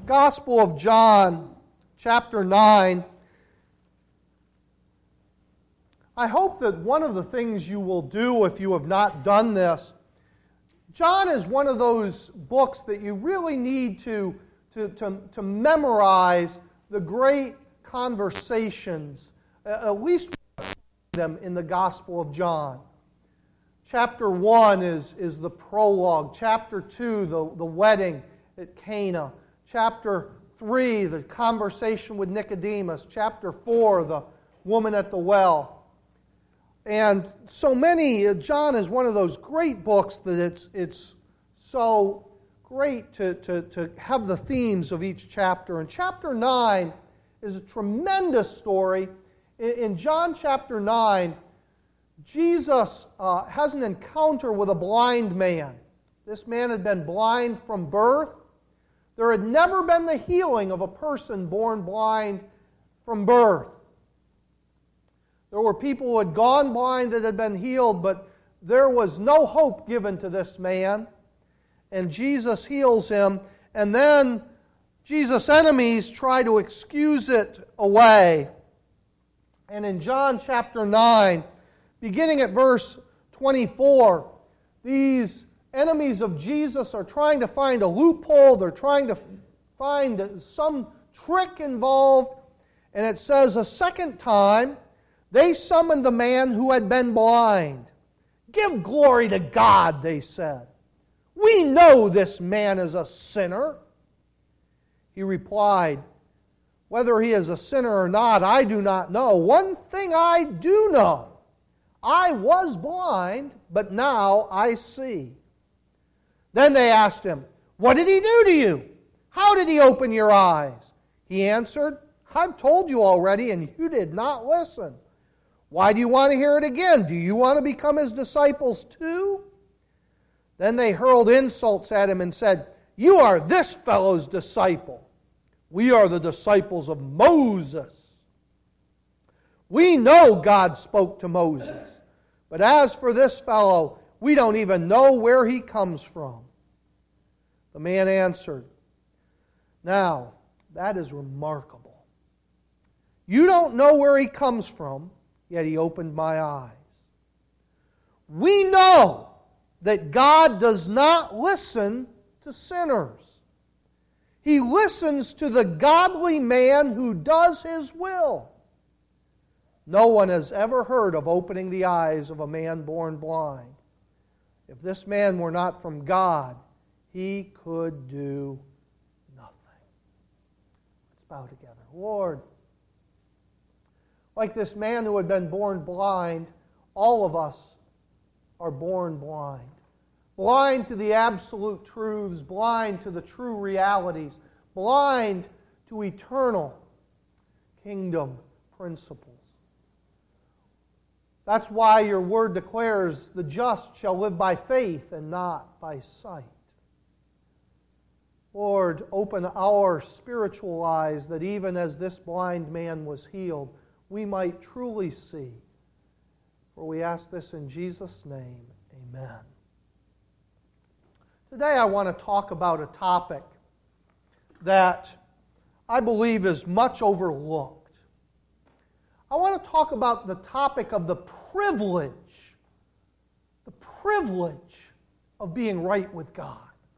Gospel of John, chapter 9, I hope that one of the things you will do if you have not done this, John is one of those books that you really need to memorize the great conversations, at least them in the Gospel of John. Chapter 1 is the prologue. Chapter 2, the wedding at Cana. Chapter 3, the conversation with Nicodemus. Chapter 4, the woman at the well. And so many, John is one of those great books that it's so great to have the themes of each chapter. And chapter 9 is a tremendous story. In John chapter 9, Jesus has an encounter with a blind man. This man had been blind from birth. There had never been the healing of a person born blind from birth. There were people who had gone blind that had been healed, but there was no hope given to this man. And Jesus heals him, and then Jesus' enemies try to excuse it away. And in John chapter 9, beginning at verse 24, these enemies of Jesus are trying to find a loophole. They're trying to find some trick involved. And it says, a second time, they summoned the man who had been blind. Give glory to God, they said. We know this man is a sinner. He replied, whether he is a sinner or not, I do not know. One thing I do know. I was blind, but now I see. Then they asked him, what did he do to you? How did he open your eyes? He answered, I've told you already, and you did not listen. Why do you want to hear it again? Do you want to become his disciples too? Then they hurled insults at him and said, you are this fellow's disciple. We are the disciples of Moses. We know God spoke to Moses. But as for this fellow, we don't even know where he comes from. The man answered, now, that is remarkable. You don't know where he comes from, yet he opened my eyes. We know that God does not listen to sinners. He listens to the godly man who does his will. No one has ever heard of opening the eyes of a man born blind. If this man were not from God, he could do nothing. Let's bow together. Lord, like this man who had been born blind, all of us are born blind. Blind to the absolute truths, blind to the true realities, blind to eternal kingdom principles. That's why your word declares the just shall live by faith and not by sight. Lord, open our spiritual eyes that even as this blind man was healed, we might truly see. For we ask this in Jesus' name, amen. Today I want to talk about a topic that I believe is much overlooked. I want to talk about the topic of the privilege of being right with God.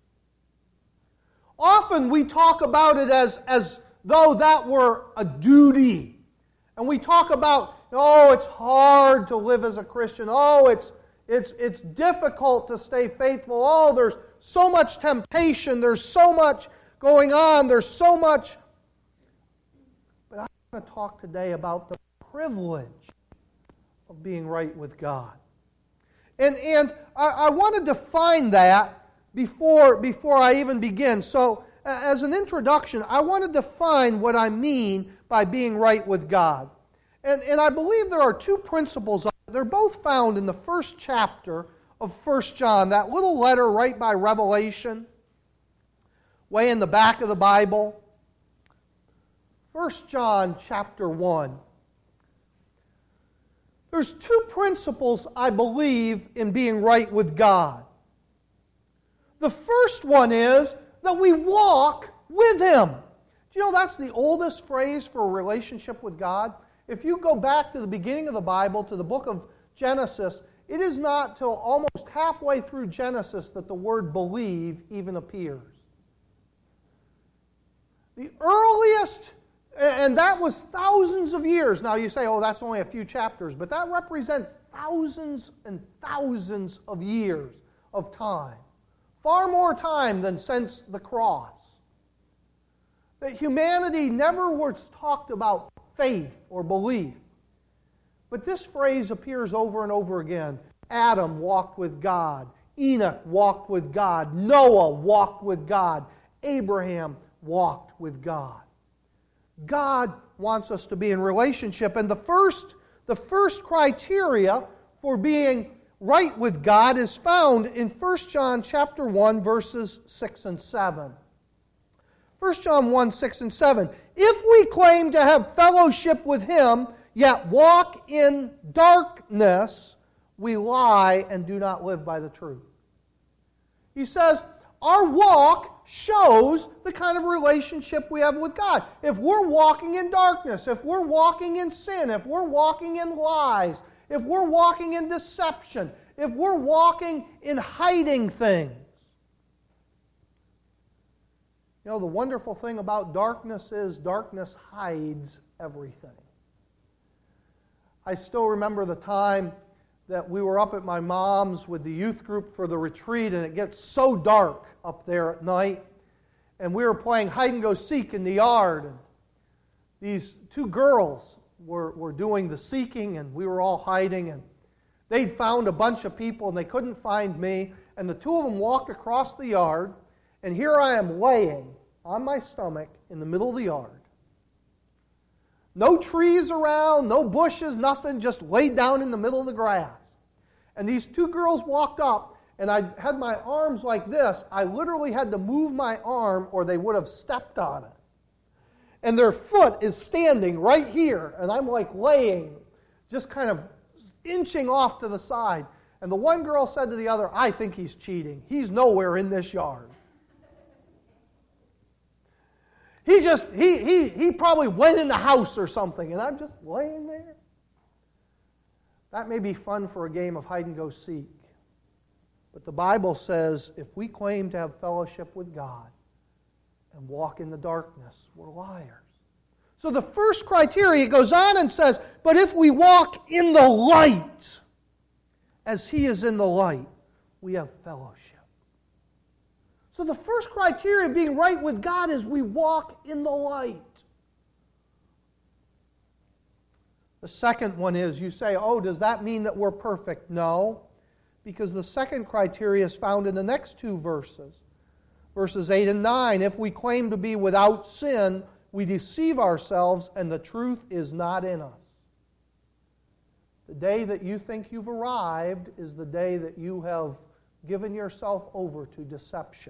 Often we talk about it as though that were a duty. And we talk about, oh, it's hard to live as a Christian. Oh, it's difficult to stay faithful. Oh, there's so much temptation. There's so much going on. There's so much. But I want to talk today about the privilege of being right with God. And I want to define that before I even begin. So, as an introduction, I want to define what I mean by being right with God. And I believe there are two principles. They're both found in the first chapter of 1 John, that little letter right by Revelation, way in the back of the Bible. 1 John chapter 1. There's two principles, I believe, in being right with God. The first one is that we walk with Him. Do you know that's the oldest phrase for a relationship with God? If you go back to the beginning of the Bible, to the book of Genesis, it is not till almost halfway through Genesis that the word believe even appears. The earliest, and that was thousands of years. Now you say, oh, that's only a few chapters, but that represents thousands and thousands of years of time. Far more time than since the cross. That humanity never was talked about faith or belief. But this phrase appears over and over again. Adam walked with God. Enoch walked with God. Noah walked with God. Abraham walked with God. God wants us to be in relationship. And the first criteria for being right with God is found in 1 John chapter 1, verses 6 and 7. 1 John 1, 6 and 7. If we claim to have fellowship with Him, yet walk in darkness, we lie and do not live by the truth. He says, our walk shows the kind of relationship we have with God. If we're walking in darkness, if we're walking in sin, if we're walking in lies, if we're walking in deception, if we're walking in hiding things. You know, the wonderful thing about darkness is darkness hides everything. I still remember the time that we were up at my mom's with the youth group for the retreat, and it gets so dark up there at night, and we were playing hide-and-go-seek in the yard, and these two girls were doing the seeking, and we were all hiding, and they'd found a bunch of people, and they couldn't find me, and the two of them walked across the yard, and here I am laying on my stomach in the middle of the yard. No trees around, no bushes, nothing, just laid down in the middle of the grass. And these two girls walked up, and I had my arms like this. I literally had to move my arm or they would have stepped on it. And their foot is standing right here, and I'm like laying, just kind of inching off to the side. And the one girl said to the other, I think he's cheating. He's nowhere in this yard. He probably went in the house or something, and I'm just laying there. That may be fun for a game of hide-and-go-seek. But the Bible says if we claim to have fellowship with God and walk in the darkness, we're liars. So the first criteria goes on and says, but if we walk in the light, as He is in the light, we have fellowship. So the first criteria of being right with God is we walk in the light. The second one is, you say, oh, does that mean that we're perfect? No, because the second criteria is found in the next two verses. Verses 8 and 9, if we claim to be without sin, we deceive ourselves and the truth is not in us. The day that you think you've arrived is the day that you have given yourself over to deception.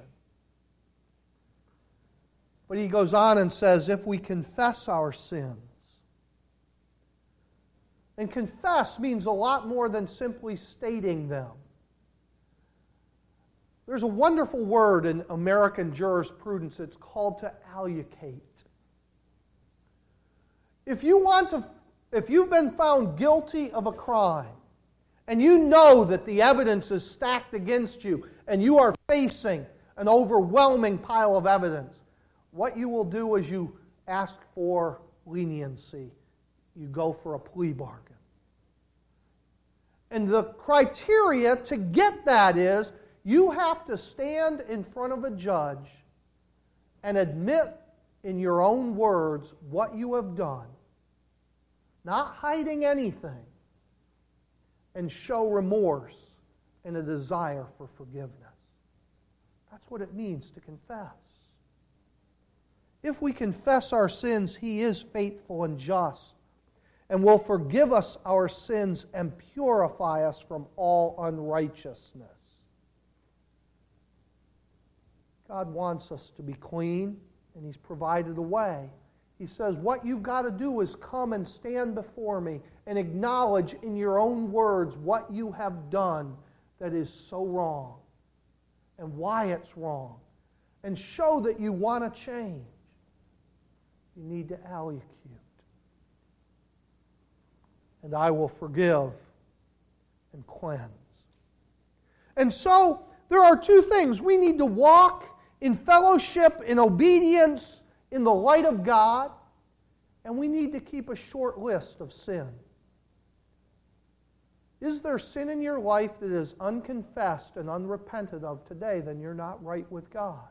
But he goes on and says, if we confess our sins. And confess means a lot more than simply stating them. There's a wonderful word in American jurisprudence. It's called to allocate. If you've been found guilty of a crime, and you know that the evidence is stacked against you, and you are facing an overwhelming pile of evidence, what you will do is you ask for leniency. You go for a plea bargain. And the criteria to get that is you have to stand in front of a judge and admit in your own words what you have done, not hiding anything, and show remorse and a desire for forgiveness. That's what it means to confess. If we confess our sins, He is faithful and just and will forgive us our sins and purify us from all unrighteousness. God wants us to be clean, and He's provided a way. He says, what you've got to do is come and stand before me and acknowledge in your own words what you have done that is so wrong and why it's wrong. and show that you want to change, you need to allocute. And I will forgive and cleanse. And so, there are two things. We need to walk in fellowship, in obedience, in the light of God, and we need to keep a short list of sin. Is there sin in your life that is unconfessed and unrepented of today? Then you're not right with God.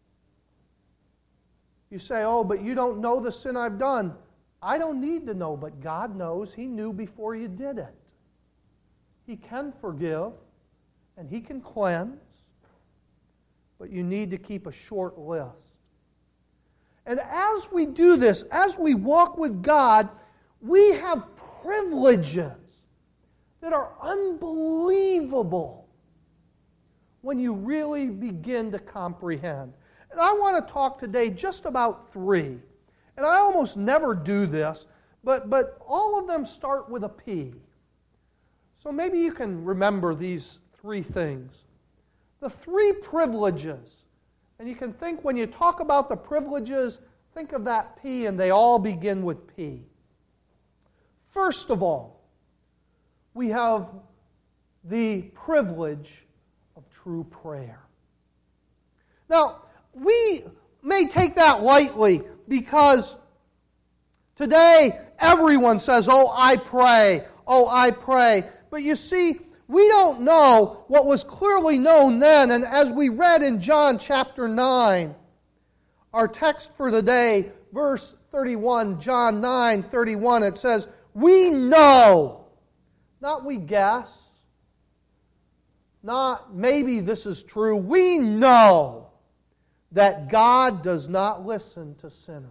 You say, oh, but you don't know the sin I've done. I don't need to know, but God knows. He knew before you did it. He can forgive, and He can cleanse, but you need to keep a short list. And as we do this, as we walk with God, we have privileges that are unbelievable when you really begin to comprehend. And I want to talk today just about three. And I almost never do this, but all of them start with a P. So maybe you can remember these three things. The three privileges. And you can think when you talk about the privileges, think of that P, and they all begin with P. First of all, we have the privilege of true prayer. Now, we may take that lightly because today everyone says, oh, I pray, oh, I pray. But you see, we don't know what was clearly known then. And as we read in John chapter 9, our text for the day, verse 31, John 9:31, it says, we know. Not we guess. Not maybe this is true. We know that God does not listen to sinners.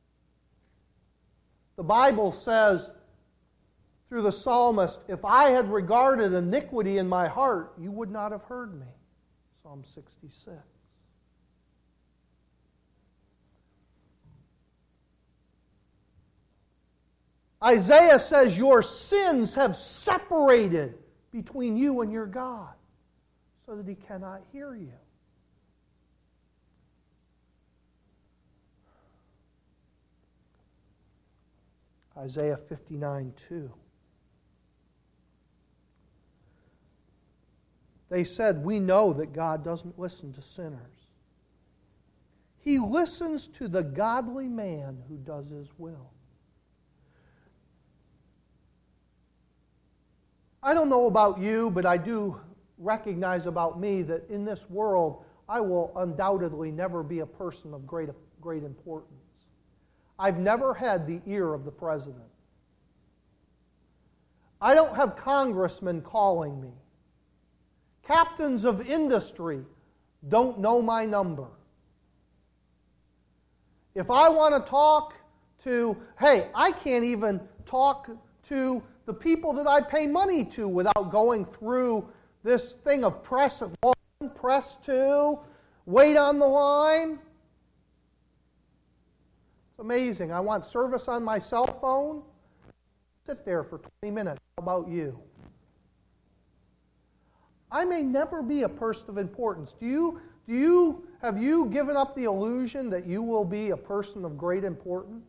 The Bible says through the psalmist, if I had regarded iniquity in my heart, you would not have heard me. Psalm 66. Isaiah says, your sins have separated between you and your God, so that He cannot hear you. Isaiah 59:2. They said, we know that God doesn't listen to sinners. He listens to the godly man who does His will. I don't know about you, but I do recognize about me that in this world, I will undoubtedly never be a person of great importance. I've never had the ear of the president. I don't have congressmen calling me. Captains of industry don't know my number. If I want to talk to, I can't even talk to the people that I pay money to without going through this thing of press 1, press 2, wait on the line. It's amazing. I want service on my cell phone. Sit there for 20 minutes. How about you? I may never be a person of importance. Have you given up the illusion that you will be a person of great importance?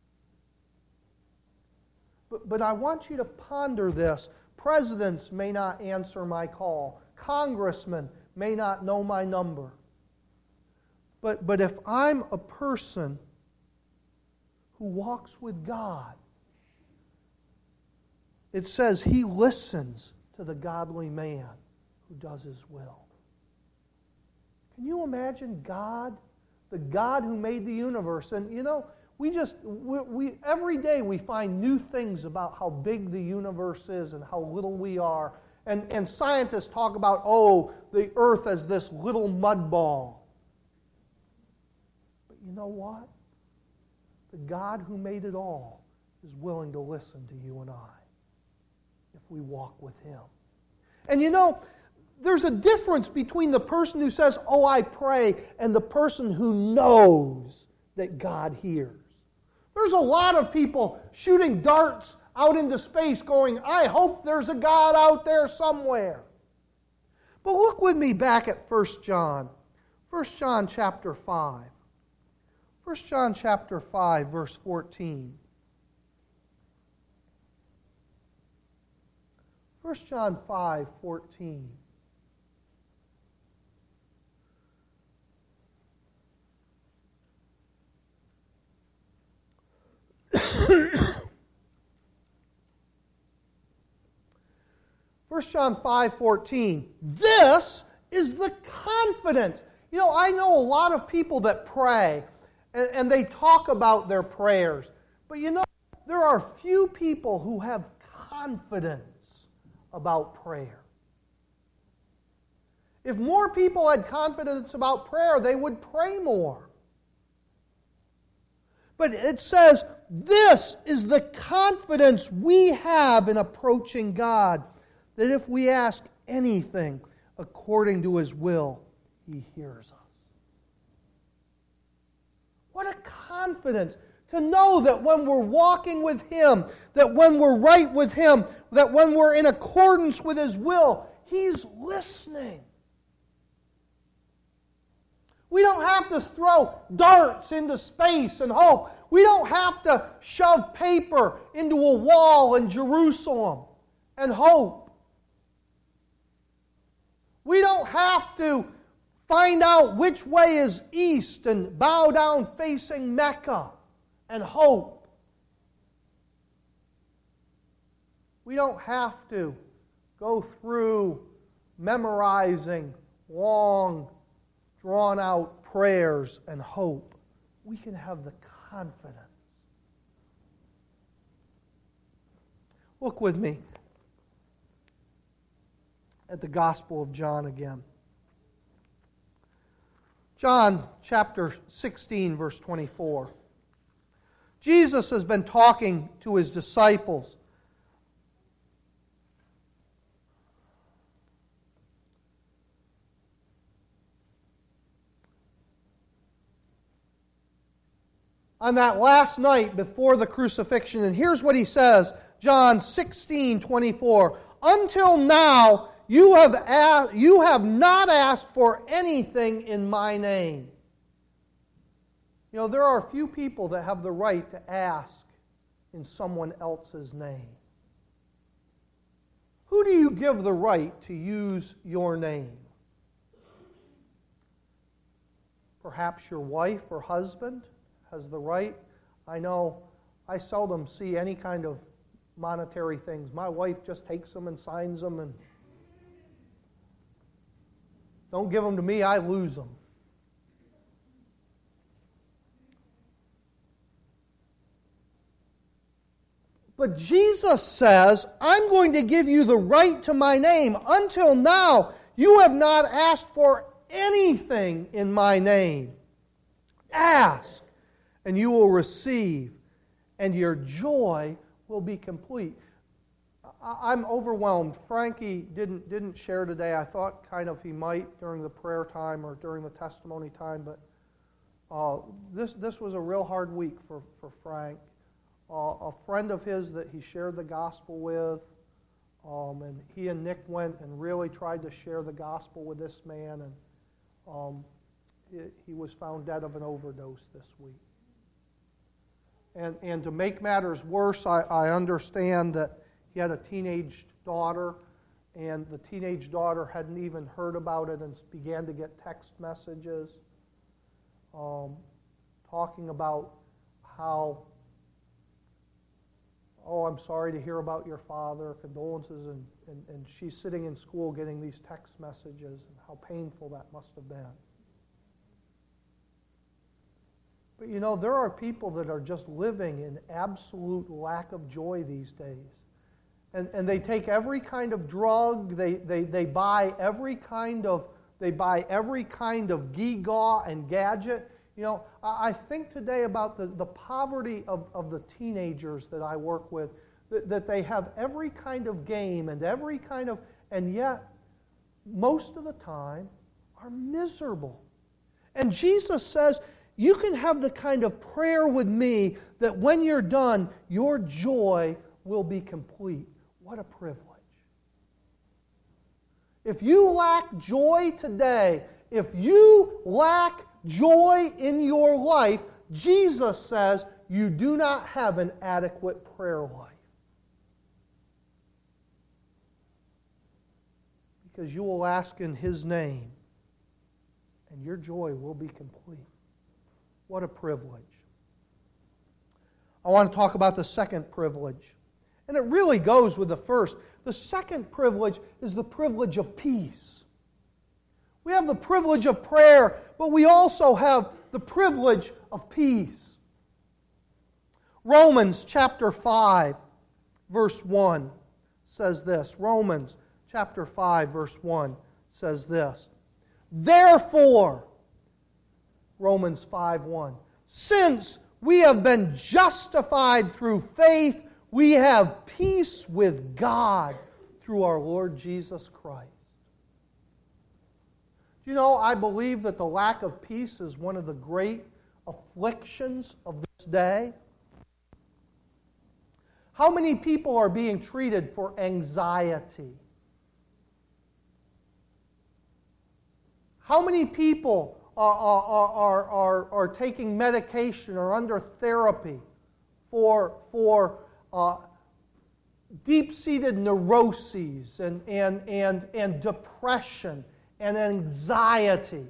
But I want you to ponder this. Presidents may not answer my call. Congressmen may not know my number. But if I'm a person who walks with God, it says He listens to the godly man who does His will. Can you imagine God, the God who made the universe? And you know, we every day we find new things about how big the universe is and how little we are. And scientists talk about, the earth as this little mud ball. But you know what? The God who made it all is willing to listen to you and I if we walk with Him. And you know, there's a difference between the person who says, I pray, and the person who knows that God hears. There's a lot of people shooting darts out into space going, I hope there's a God out there somewhere. But look with me back at 1 John. 1 John chapter 5. 1 John chapter 5, verse 14. 1 John 5, 14. First John 5:14. This is the confidence. You know, I know a lot of people that pray, and they talk about their prayers. But you know, there are few people who have confidence about prayer. If more people had confidence about prayer, they would pray more. But it says, this is the confidence we have in approaching God, that if we ask anything according to His will, He hears us. What a confidence to know that when we're walking with Him, that when we're right with Him, that when we're in accordance with His will, He's listening. We don't have to throw darts into space and hope. We don't have to shove paper into a wall in Jerusalem and hope. We don't have to find out which way is east and bow down facing Mecca and hope. We don't have to go through memorizing long, drawn-out prayers and hope. We can have the confidence. Look with me at the Gospel of John again. John chapter 16, verse 24. Jesus has been talking to His disciples. On that last night before the crucifixion, and here's what He says, John 16:24. Until now, you have not asked for anything in my name. You know, there are a few people that have the right to ask in someone else's name. Who do you give the right to use your name? Perhaps your wife or husband has the right. I know I seldom see any kind of monetary things. My wife just takes them and signs them, and don't give them to me, I lose them. But Jesus says, I'm going to give you the right to my name. Until now, you have not asked for anything in my name. Ask, and you will receive, and your joy will be complete. I'm overwhelmed. Frankie didn't share today. I thought kind of he might during the prayer time or during the testimony time, but this was a real hard week for Frank. A friend of his that he shared the gospel with, and he and Nick went and really tried to share the gospel with this man, and he was found dead of an overdose this week. And to make matters worse, I understand that he had a teenage daughter, and the teenage daughter hadn't even heard about it and began to get text messages talking about how, oh, I'm sorry to hear about your father, condolences, and she's sitting in school getting these text messages, and how painful that must have been. But you know, there are people that are just living in absolute lack of joy these days. And they take every kind of drug, they buy every kind of gewgaw and gadget. You know, I think today about the poverty of the teenagers that I work with, that they have every kind of game and yet most of the time are miserable. And Jesus says, you can have the kind of prayer with me that when you're done, your joy will be complete. What a privilege. If you lack joy today, if you lack joy in your life, Jesus says you do not have an adequate prayer life. Because you will ask in His name, and your joy will be complete. What a privilege. I want to talk about the second privilege. And it really goes with the first. The second privilege is the privilege of peace. We have the privilege of prayer, but we also have the privilege of peace. Romans chapter 5, verse 1 says this. Romans chapter 5, verse 1 says this. Therefore, Romans 5:1, since we have been justified through faith, we have peace with God through our Lord Jesus Christ. You know, I believe that the lack of peace is one of the great afflictions of this day. How many people are being treated for anxiety? How many people are taking medication or under therapy for deep-seated neuroses and depression and anxiety?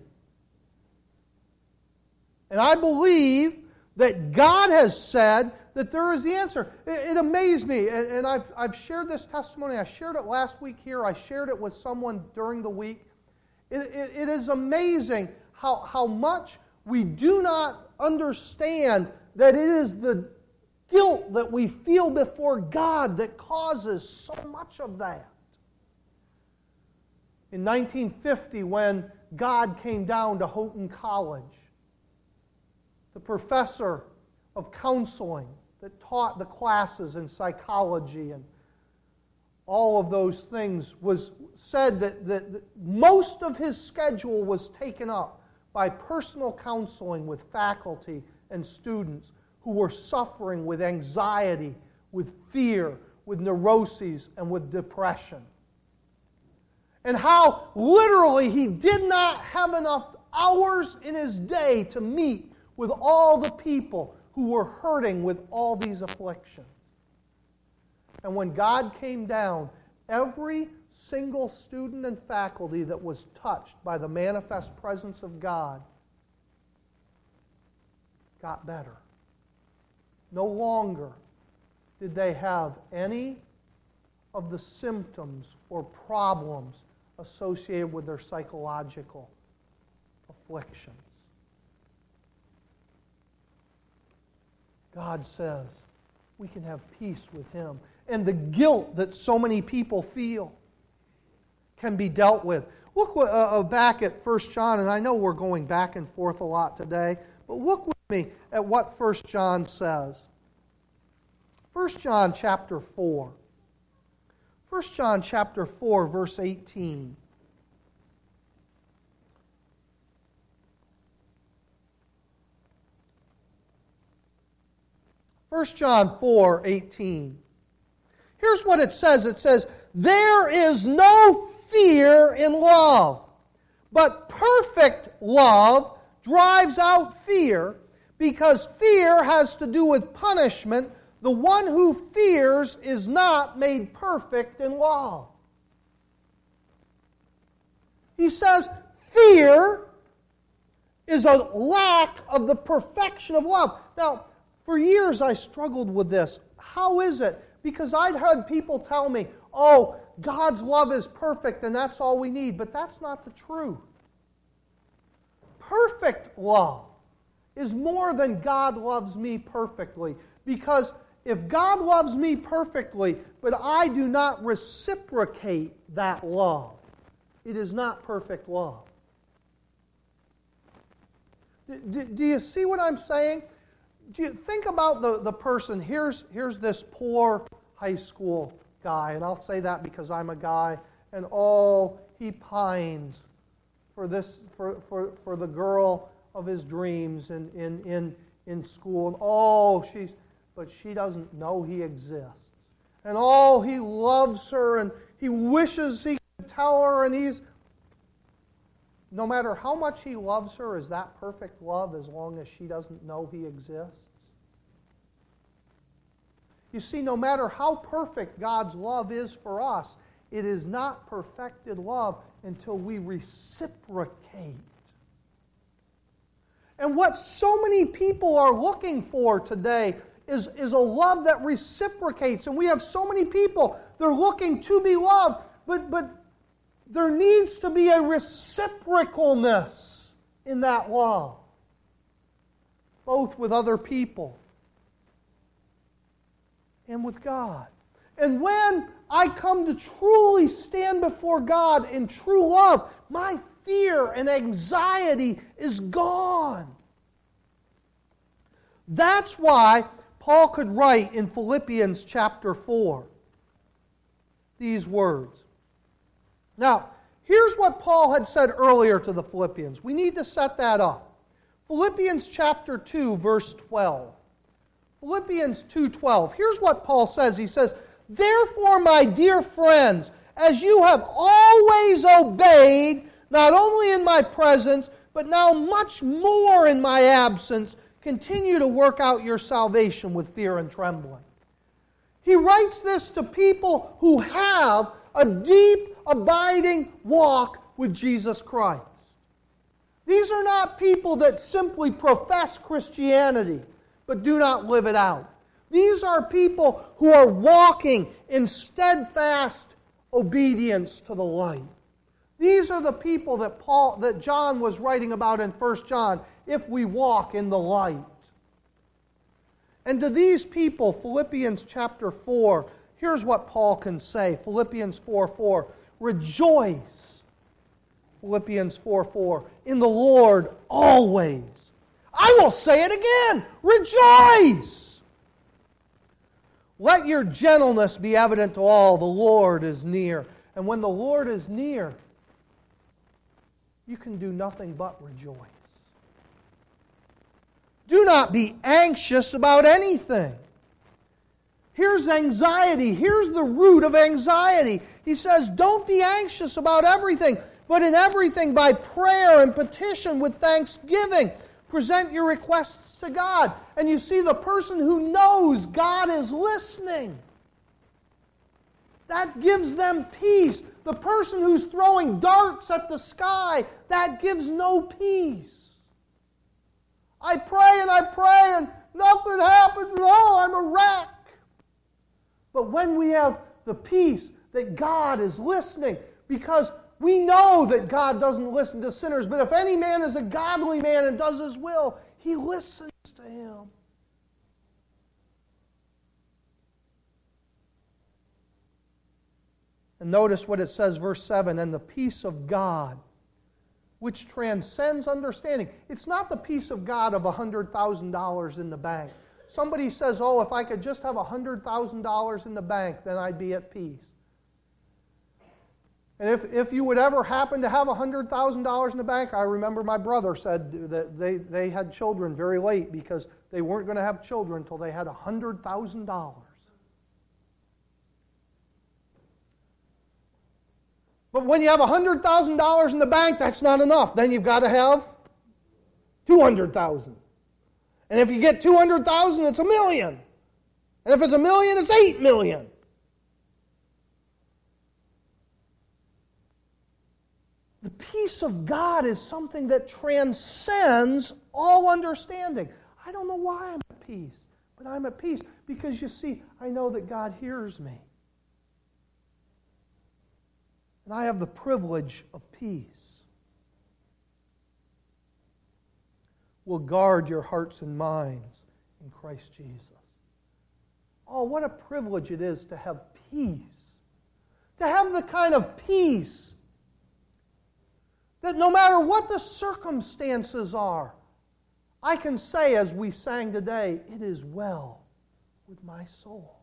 And I believe that God has said that there is the answer. It amazed me, and I've shared this testimony. I shared it last week here. I shared it with someone during the week. It is amazing how much we do not understand that it is the guilt that we feel before God that causes so much of that. In 1950, when God came down to Houghton College, the professor of counseling that taught the classes in psychology and all of those things said that most of his schedule was taken up by personal counseling with faculty and students who were suffering with anxiety, with fear, with neuroses, and with depression. And how literally he did not have enough hours in his day to meet with all the people who were hurting with all these afflictions. And when God came down, every single student and faculty that was touched by the manifest presence of God got better. No longer did they have any of the symptoms or problems associated with their psychological afflictions. God says we can have peace with Him. And the guilt that so many people feel can be dealt with. Look back at 1 John, and I know we're going back and forth a lot today, but look with me at what 1 John says. 1 John chapter 4. 1 John chapter 4, verse 18. First John 4:18. Here's what it says. It says, there is no fear in love, but perfect love drives out fear, because fear has to do with punishment. The one who fears is not made perfect in love. He says fear is a lack of the perfection of love. Now, for years I struggled with this. How is it? Because I'd heard people tell me, oh, God's love is perfect and that's all we need. But that's not the truth. Perfect love is more than God loves me perfectly. Because if God loves me perfectly, but I do not reciprocate that love, it is not perfect love. Do you see what I'm saying? Do you think about the person? Here's this poor high school guy, and I'll say that because I'm a guy, and oh, he pines for the girl of his dreams in school, and oh, but she doesn't know he exists. And oh, he loves her, and he wishes he could tell her, and no matter how much he loves her, is that perfect love as long as she doesn't know he exists? You see, no matter how perfect God's love is for us, it is not perfected love until we reciprocate. And what so many people are looking for today is a love that reciprocates. And we have so many people, they're looking to be loved, but there needs to be a reciprocalness in that love, both with other people and with God. And when I come to truly stand before God in true love, my fear and anxiety is gone. That's why Paul could write in Philippians chapter 4 these words. Now, here's what Paul had said earlier to the Philippians. We need to set that up. Philippians chapter 2, verse 12. Philippians 2:12. Here's what Paul says. He says, "Therefore, my dear friends, as you have always obeyed, not only in my presence, but now much more in my absence, continue to work out your salvation with fear and trembling." He writes this to people who have a deep, abiding walk with Jesus Christ. These are not people that simply profess Christianity, but do not live it out. These are people who are walking in steadfast obedience to the light. These are the people that John was writing about in 1 John, if we walk in the light. And to these people, Philippians chapter 4, here's what Paul can say. Philippians 4:4, rejoice, Philippians 4:4, in the Lord always. I will say it again, rejoice. Let your gentleness be evident to all, the Lord is near. And when the Lord is near, you can do nothing but rejoice. Do not be anxious about anything. Here's anxiety. Here's the root of anxiety. He says, don't be anxious about everything, but in everything by prayer and petition with thanksgiving, present your requests to God. And you see, the person who knows God is listening, that gives them peace. The person who's throwing darts at the sky, that gives no peace. I pray and nothing happens, and oh, I'm a wreck. But when we have the peace that God is listening, because we know that God doesn't listen to sinners, but if any man is a godly man and does His will, He listens to him. And notice what it says, verse 7, and the peace of God, which transcends understanding. It's not the peace of God of $100,000 in the bank. Somebody says, oh, if I could just have $100,000 in the bank, then I'd be at peace. And if you would ever happen to have $100,000 in the bank, I remember my brother said that they had children very late because they weren't going to have children until they had $100,000. But when you have $100,000 in the bank, that's not enough. Then you've got to have $200,000. And if you get $200,000, it's $1 million. And if it's $1 million, it's $8 million. The peace of God is something that transcends all understanding. I don't know why I'm at peace, but I'm at peace because, you see, I know that God hears me. And I have the privilege of peace. Will guard your hearts and minds in Christ Jesus. Oh, what a privilege it is to have peace. To have the kind of peace that no matter what the circumstances are, I can say, as we sang today, it is well with my soul.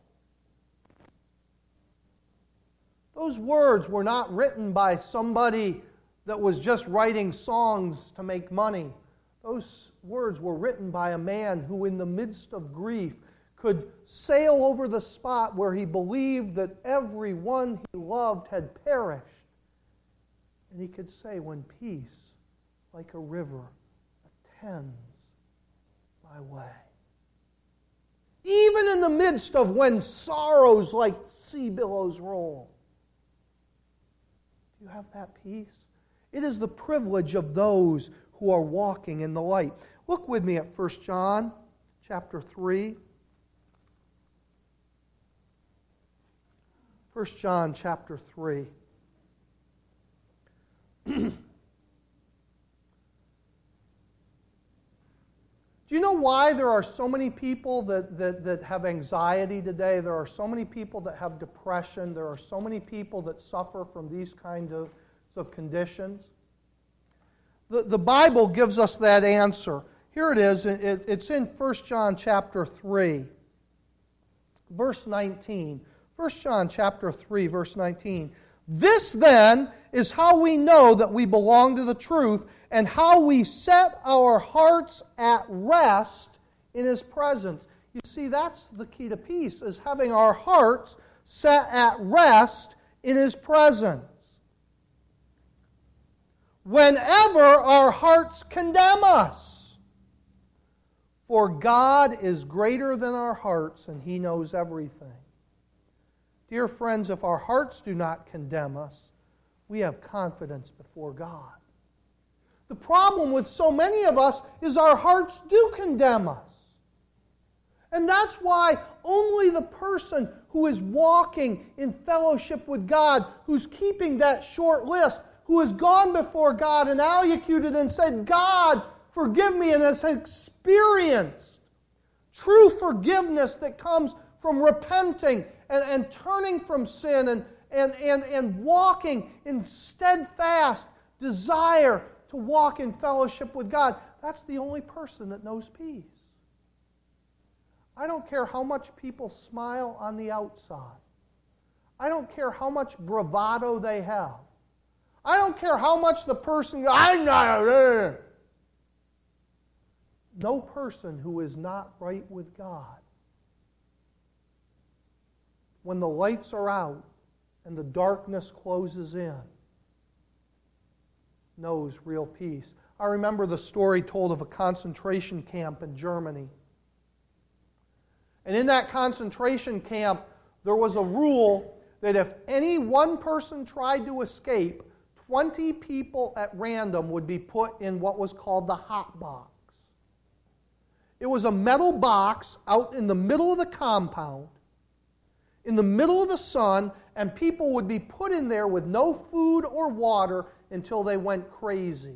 Those words were not written by somebody that was just writing songs to make money. Those words were written by a man who, in the midst of grief, could sail over the spot where he believed that everyone he loved had perished. And he could say, when peace like a river attends my way. Even in the midst of when sorrows like sea billows roll. Do you have that peace? It is the privilege of those who are walking in the light. Look with me at 1 John chapter 3. 1 John chapter 3. Do you know why there are so many people that have anxiety today? There are so many people that have depression. There are so many people that suffer from these kinds of conditions. The Bible gives us that answer. Here it is. It's in 1 John chapter 3, verse 19. 1 John chapter 3, verse 19. This then is how we know that we belong to the truth and how we set our hearts at rest in His presence. You see, that's the key to peace, is having our hearts set at rest in His presence. Whenever our hearts condemn us, for God is greater than our hearts and He knows everything. Dear friends, if our hearts do not condemn us, we have confidence before God. The problem with so many of us is our hearts do condemn us. And that's why only the person who is walking in fellowship with God, who's keeping that short list, who has gone before God and allocated and said, God, forgive me, and has experienced true forgiveness that comes from repenting and turning from sin and walking in steadfast desire to walk in fellowship with God. That's the only person that knows peace. I don't care how much people smile on the outside. I don't care how much bravado they have. I don't care how much the person, I'm not. No person who is not right with God, when the lights are out and the darkness closes in, knows real peace. I remember the story told of a concentration camp in Germany. And in that concentration camp, there was a rule that if any one person tried to escape, 20 people at random would be put in what was called the hot box. It was a metal box out in the middle of the compound, in the middle of the sun, and people would be put in there with no food or water until they went crazy.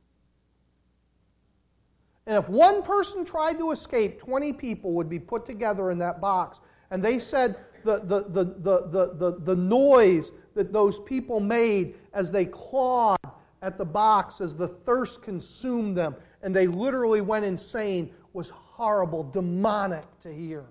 And if one person tried to escape, 20 people would be put together in that box. And they said the noise that those people made as they clawed at the box, as the thirst consumed them, and they literally went insane, was horrible, demonic to hear.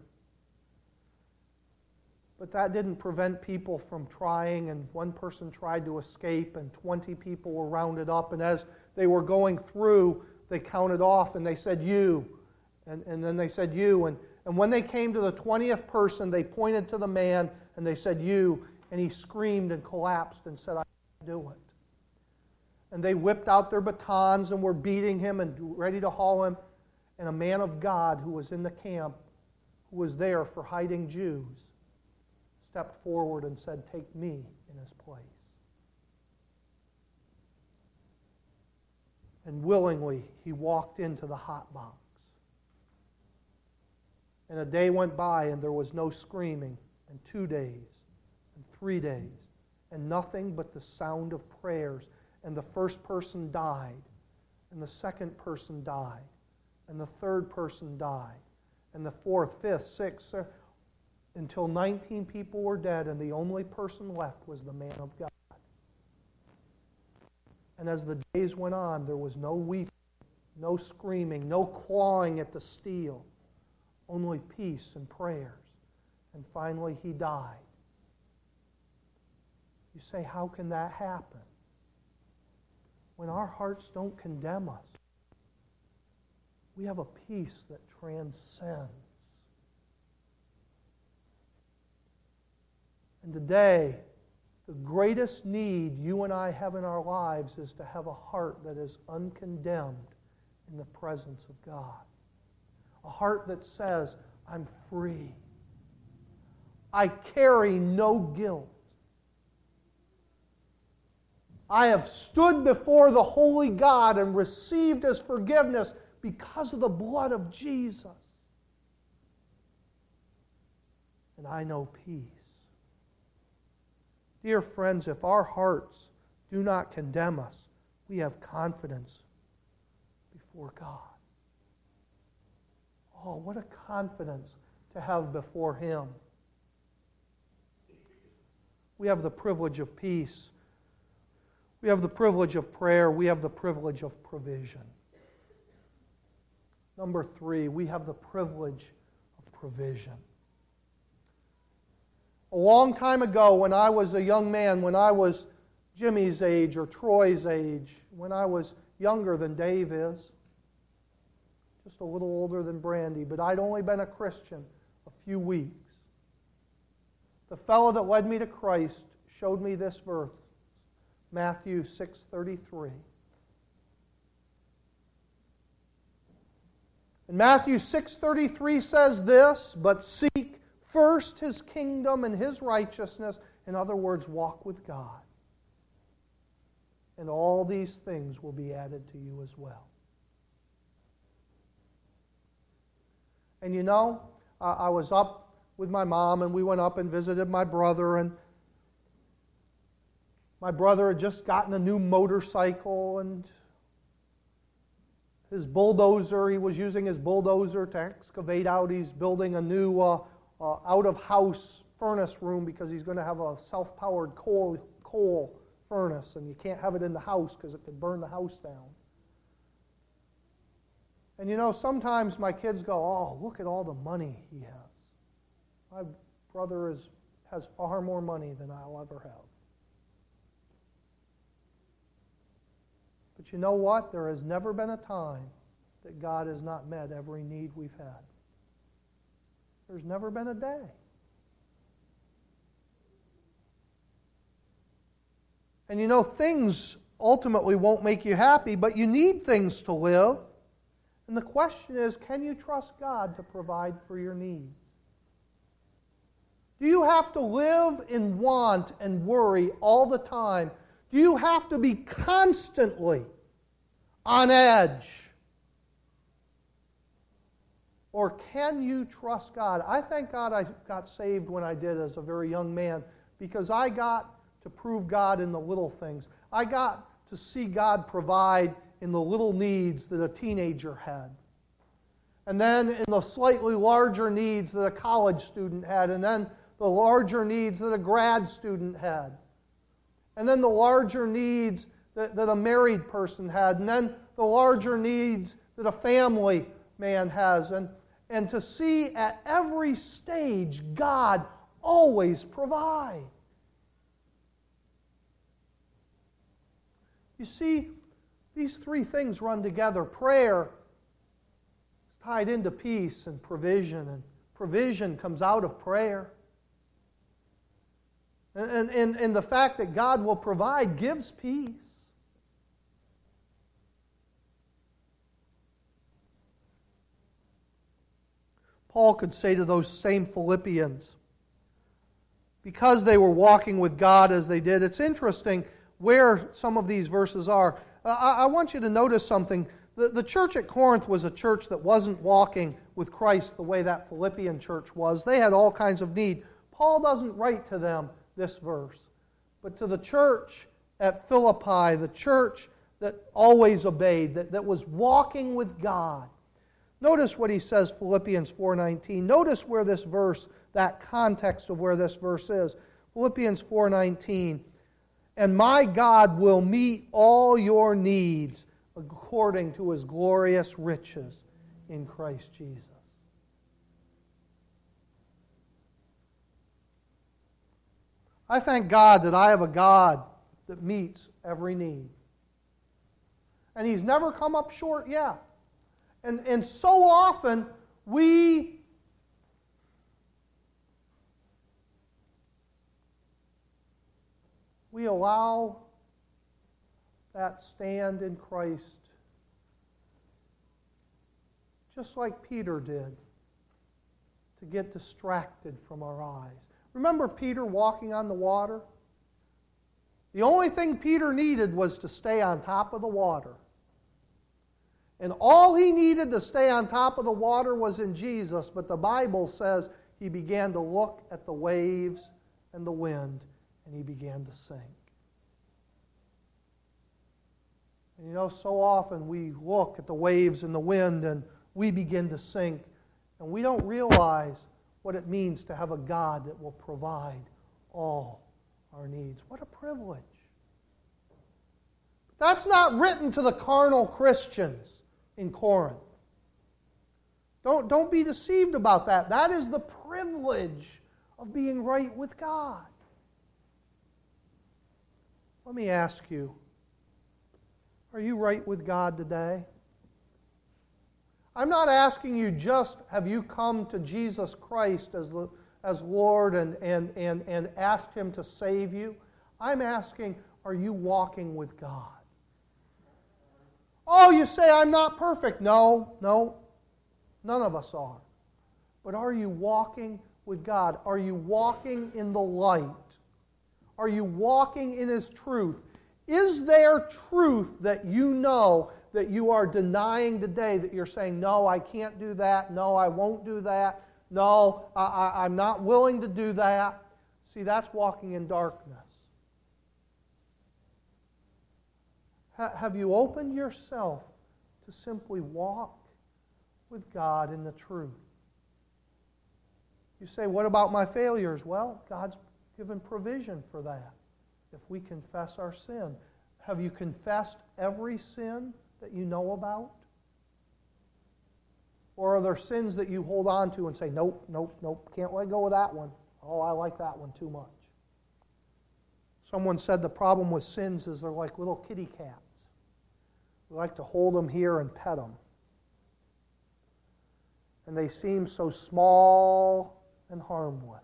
But that didn't prevent people from trying, and one person tried to escape, and 20 people were rounded up, and as they were going through, they counted off, and they said, you, and then they said, you, and when they came to the 20th person, they pointed to the man, and they said, you, and he screamed and collapsed and said, I can't do it. And they whipped out their batons and were beating him and ready to haul him, and a man of God who was in the camp, who was there for hiding Jews, stepped forward and said, take me in his place. And willingly, he walked into the hot box. And a day went by and there was no screaming, and 2 days, and 3 days, and nothing but the sound of prayers. And the first person died, and the second person died, and the third person died, and the fourth, fifth, sixth, until 19 people were dead, and the only person left was the man of God. And as the days went on, there was no weeping, no screaming, no clawing at the steel, only peace and prayers. And finally, he died. You say, how can that happen? When our hearts don't condemn us, we have a peace that transcends. And today, The greatest need you and I have in our lives is to have a heart that is uncondemned in the presence of God. A heart that says, I'm free. I carry no guilt. I have stood before the holy God and received His forgiveness because of the blood of Jesus. And I know peace. Dear friends, if our hearts do not condemn us, we have confidence before God. Oh, what a confidence to have before Him. We have the privilege of peace. We have the privilege of prayer. We have the privilege of provision. Number 3, we have the privilege of provision. A long time ago, when I was a young man, when I was Jimmy's age or Troy's age, when I was younger than Dave is, just a little older than Brandy, but I'd only been a Christian a few weeks. The fellow that led me to Christ showed me this verse, Matthew 6:33. And Matthew 6:33 says this, but seek first His kingdom and His righteousness. In other words, walk with God. And all these things will be added to you as well. And you know, I was up with my mom and we went up and visited my brother, and my brother had just gotten a new motorcycle, and his bulldozer, he was using his bulldozer to excavate out. He's building a new out-of-house furnace room because he's going to have a self-powered coal furnace, and you can't have it in the house because it could burn the house down. And you know, sometimes my kids go, oh, look at all the money he has. My brother has far more money than I'll ever have. But you know what? There has never been a time that God has not met every need we've had. There's never been a day. And you know, things ultimately won't make you happy, but you need things to live. And the question is, can you trust God to provide for your needs? Do you have to live in want and worry all the time? Do you have to be constantly on edge? Or can you trust God? I thank God I got saved when I did as a very young man, because I got to prove God in the little things. I got to see God provide in the little needs that a teenager had. And then in the slightly larger needs that a college student had. And then the larger needs that a grad student had. And then the larger needs that a married person had. And then the larger needs that a family man has. And to see at every stage God always provide. You see, these three things run together. Prayer is tied into peace and provision comes out of prayer. And the fact that God will provide gives peace. Paul could say to those same Philippians, because they were walking with God as they did, it's interesting where some of these verses are. I want you to notice something. The church at Corinth was a church that wasn't walking with Christ the way that Philippian church was. They had all kinds of need. Paul doesn't write to them this verse, but to the church at Philippi, the church that always obeyed, that was walking with God. Notice what he says, Philippians 4:19. Notice where this verse, that context of where this verse is. Philippians 4:19. And my God will meet all your needs according to His glorious riches in Christ Jesus. I thank God that I have a God that meets every need. And He's never come up short yet. And so often we we allow that stand in Christ, just like Peter did, to get distracted from our eyes. Remember Peter walking on the water? The only thing Peter needed was to stay on top of the water. And all he needed to stay on top of the water was in Jesus, but the Bible says he began to look at the waves and the wind, and he began to sink. And you know, so often we look at the waves and the wind and we begin to sink, and we don't realize what it means to have a God that will provide all our needs. What a privilege. That's not written to the carnal Christians in Corinth. Don't be deceived about that. That is the privilege of being right with God. Let me ask you, are you right with God today? I'm not asking you just, have you come to Jesus Christ as Lord and asked Him to save you? I'm asking, are you walking with God? Oh, you say I'm not perfect. No, none of us are. But are you walking with God? Are you walking in the light? Are you walking in His truth? Is there truth that you know that you are denying today, that you're saying, no, I can't do that, no, I won't do that, no, I'm not willing to do that? See, that's walking in darkness. Have you opened yourself to simply walk with God in the truth? You say, what about my failures? Well, God's given provision for that if we confess our sin. Have you confessed every sin that you know about? Or are there sins that you hold on to and say, nope, can't let go of that one. Oh, I like that one too much. Someone said the problem with sins is they're like little kitty cats. We like to hold them here and pet them. And they seem so small and harmless.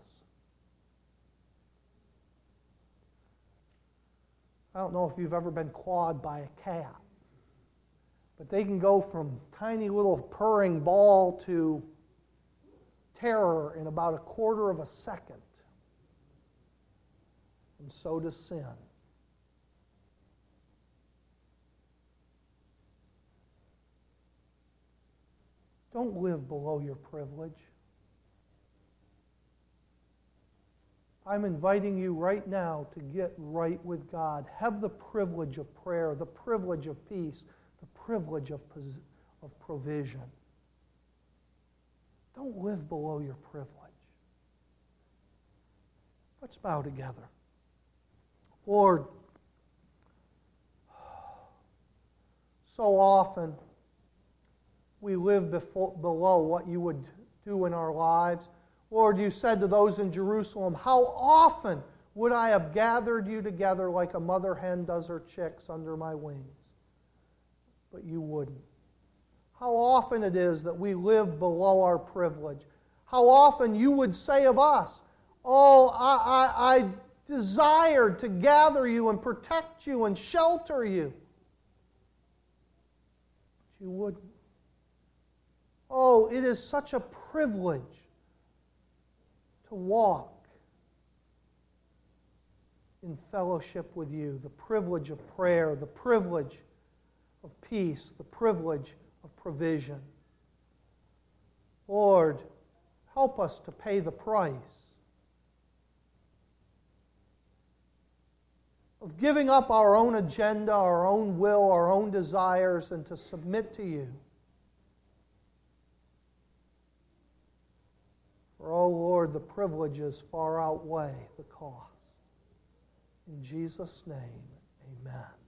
I don't know if you've ever been clawed by a cat, but they can go from tiny little purring ball to terror in about a quarter of a second. And so does sin. Don't live below your privilege. I'm inviting you right now to get right with God. Have the privilege of prayer, the privilege of peace, the privilege of provision. Don't live below your privilege. Let's bow together. Lord, so often we live below what you would do in our lives. Lord, you said to those in Jerusalem, how often would I have gathered you together like a mother hen does her chicks under my wings? But you wouldn't. How often it is that we live below our privilege. How often you would say of us, oh, I desired to gather you and protect you and shelter you. But you wouldn't. Oh, it is such a privilege to walk in fellowship with you, the privilege of prayer, the privilege of peace, the privilege of provision. Lord, help us to pay the price of giving up our own agenda, our own will, our own desires, and to submit to you. For, oh Lord, the privileges far outweigh the cost. In Jesus' name, amen.